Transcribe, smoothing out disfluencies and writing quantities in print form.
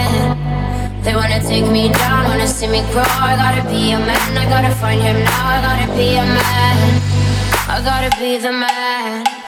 They wanna take me down, wanna see me grow. I gotta be a man, I gotta find him now. I gotta be a man, I gotta be the man.